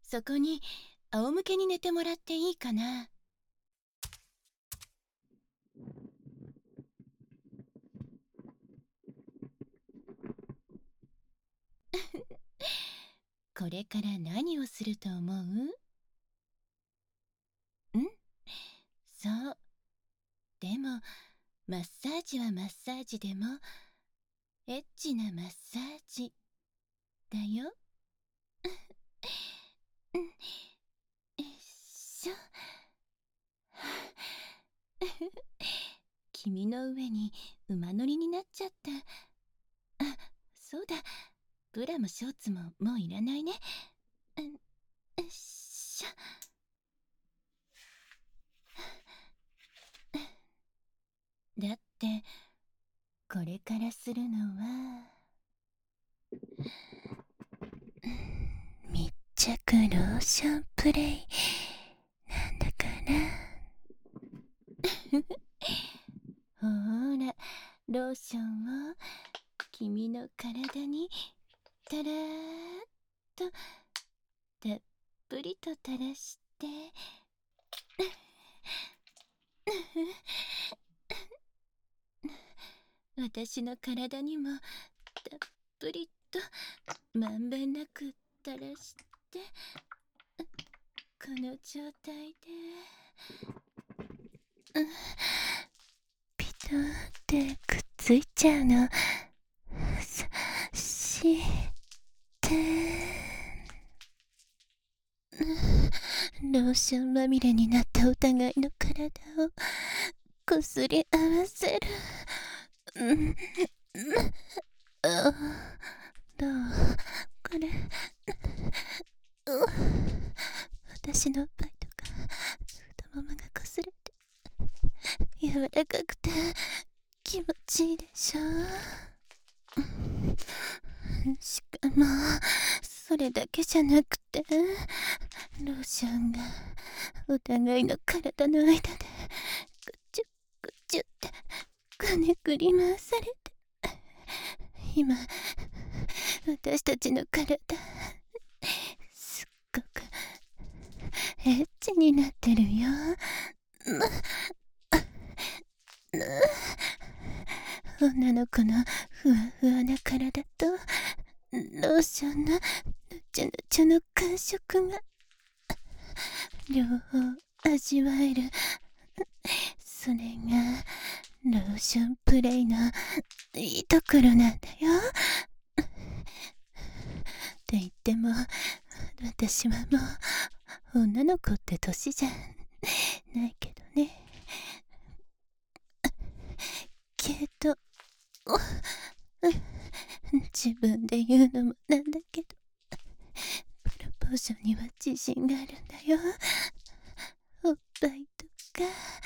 そこに仰向けに寝てもらっていいかな。これから何をすると思う？そう。でもマッサージはマッサージでもエッチなマッサージだよ。よいしょ。君の上に馬乗りになっちゃった。あ、そうだ。ブラもショーツももういらないね。よいしょ。だってこれからするのは密着ローションプレイなんだから。ほーら、ローションを君の体にたらーっとたっぷりと垂らして私の体にもたっぷりとまんべんなく垂らして、この状態でピトンってくっついちゃうの。そしてローションまみれになったお互いの体をこすり合わせる。どう？これ私のおっぱいとか太ももがこすれて柔らかくて気持ちいいでしょ。しかもそれだけじゃなくてローションがお互いの体の間でぐちゅぐちゅってこねくり回されて、今私たちの体すっごくエッチになってるよ。女の子のふわふわな体とローションのぬちゅぬちゅの感触が両方味わえる。それがローションプレイのいいところなんだよ。って言っても私はもう女の子って年じゃないけどね。けど自分で言うのもなんだけどプロポーションには自信があるんだよ。おっぱいとか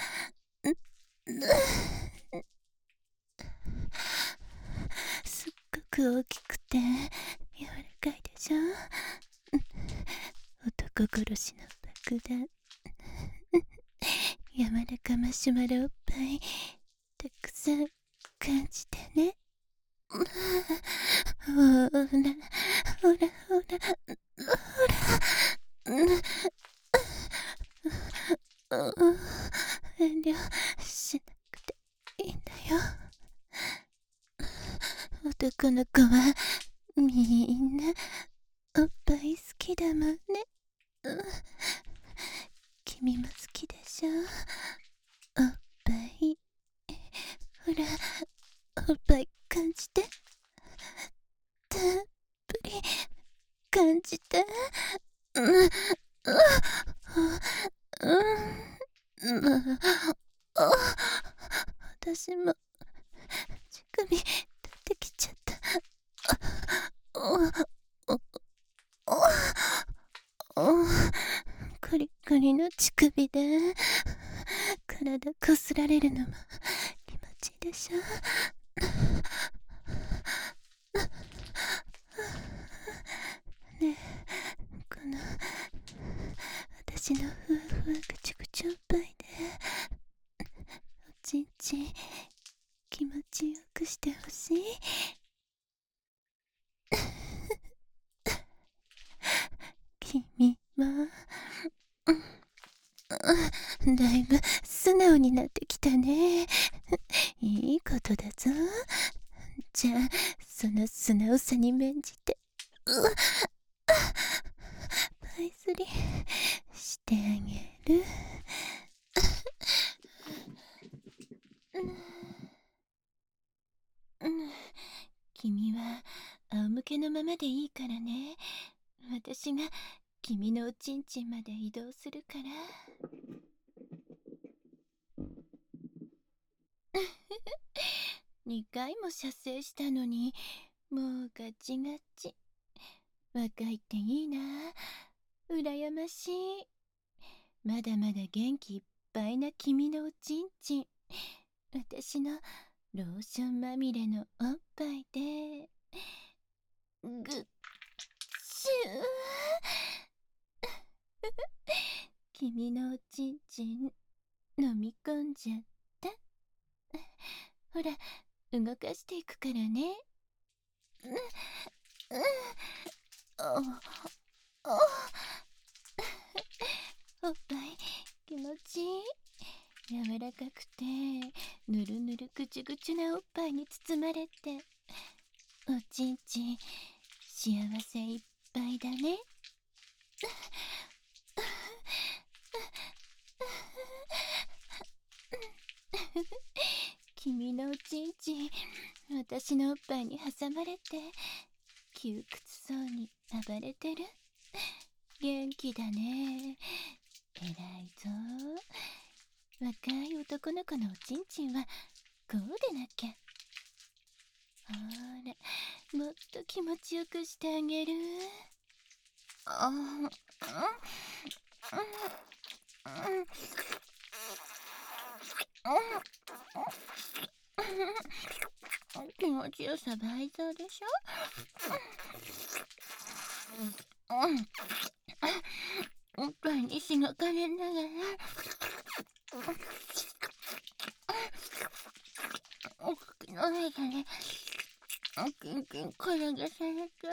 すっごく大きくて柔らかいでしょ。男殺しの爆弾柔らかマシュマロおっぱいたくさん感じてね。ほらほらほらほら遠慮しなくていいんだよ。男の子はみんなおっぱい好きだもんね。君も好きでしょ。おっぱいほらおっぱい感じてたっぷり感じて。私も乳首立ってきちゃった。コリコリの乳首で体こすられるのも気持ちいいでしょ。ねえ、この私のふわふわぐちゅぐちゅおっぱいでおちんちん気持ちよくしてほしい。君わ。だいぶ素直になってきたね。いいことだぞ。じゃあその素直さに免じてパイスリしてあげる。君は仰向けのままでいいからね。私が君のおちんちんまで移動するから。2回も射精したのにもうガチガチ。若いっていいな、羨ましい。まだまだ元気いっぱいな君のおちんちん、私のローションまみれのおっぱいでぐっしゅー君のおちんちん飲み込んじゃった。ほら動かしていくからね。おっぱい気持ちいい。柔らかくてぬるぬるぐちゅぐちゅなおっぱいに包まれて、おちんちん幸せいっぱいだね。君のおちんちん私のおっぱいに挟まれて窮屈そうに暴れてる。元気だね。偉いぞ。若い男の子のおちんちんはこうでなきゃ。ほらもっと気持ちよくしてあげる。気持ちよさ倍増でしょ。おっぱいにしがかれながらお口の中でキンキン転がされて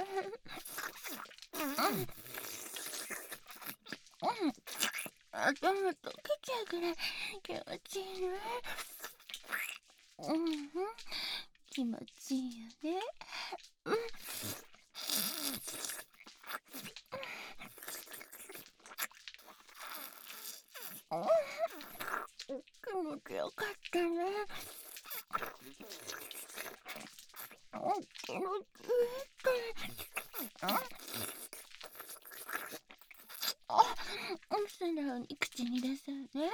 頭溶けちゃうくらい気持ちいいね。気持ちいいよね。気持ちよかったね。気持ちいい。素直に口に出そうね。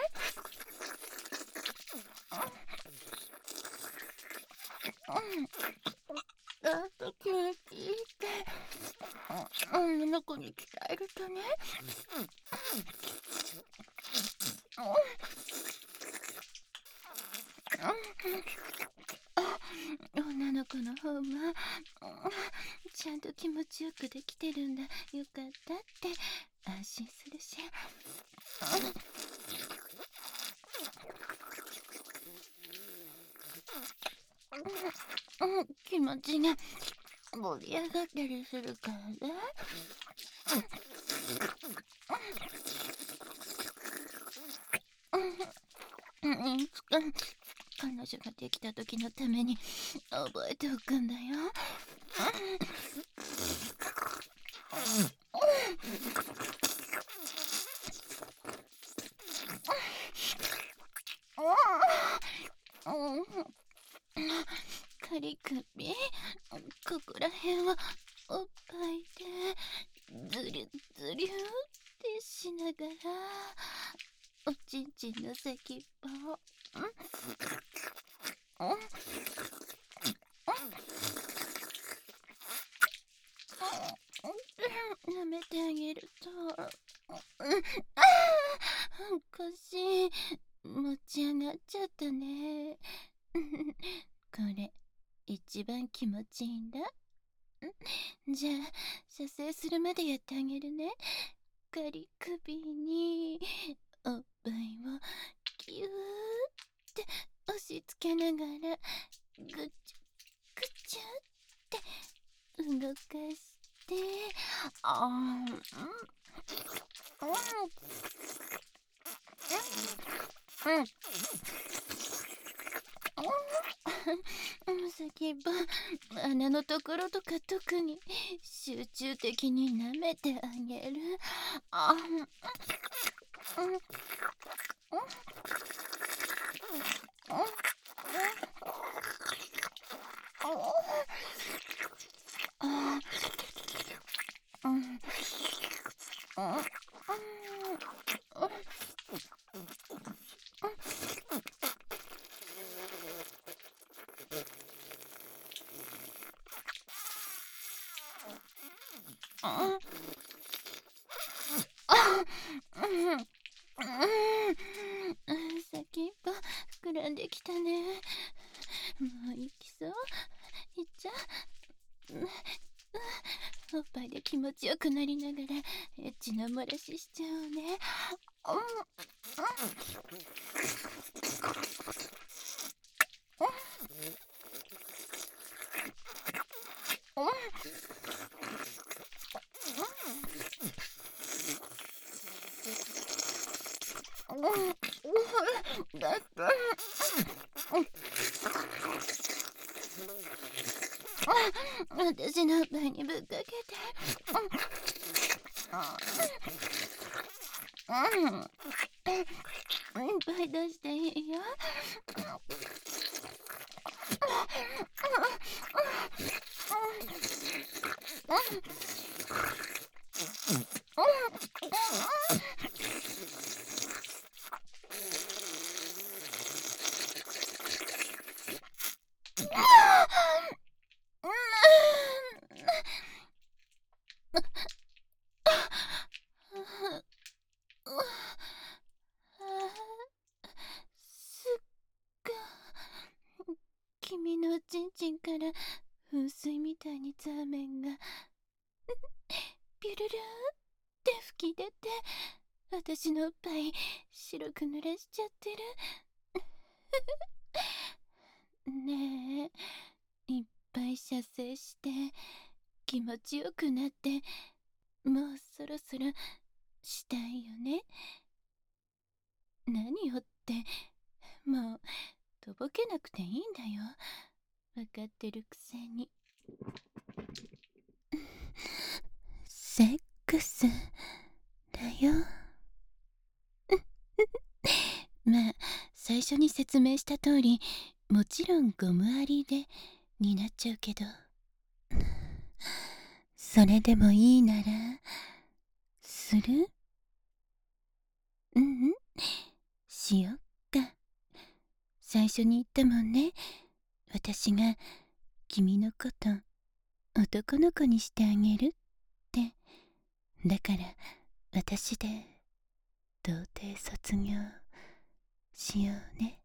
あと気持ちいいって女の子に伝えるとね、女の子の方もちゃんと気持ちよくできてるんだ、よかったって安心するし。気持ちが盛り上がったりするからね。いつか彼女ができた時のために覚えておくんだよ。仮首ここら辺はおっぱいでズリュズリュってしながらおちんちんの先っぽ舐めてあげると腰持ち上がっちゃったね。これ一番気持ちいいんだ。じゃあ射精するまでやってあげるね。仮首におっぱいをギューって押し付けながらぐちゅぐちゅって動かして先っぽ、穴のところとか特に集中的に舐めてあげる。先っぽ膨らんできたね。もう行きそう。行っちゃう。おっぱいで気持ちよくなりながらエッチな漏らししちゃうね。私のおっぱいにぶっかけて。いっぱい出していいよ。すっごい。君のちんちんから噴水みたいにザーメンがピュルルーって吹き出て、私のおっぱい白く濡らしちゃってる。ねえ、いっぱい射精して気持ちよくなって、もうそろそろしたいよね。何よって、もうとぼけなくていいんだよ。わかってるくせに。セックスだよ。まあ最初に説明した通り、もちろんゴムありでになっちゃうけど、それでもいいならする？しよっか。最初に言ったもんね、私が君のこと男の子にしてあげるって。だから私で童貞卒業しようね。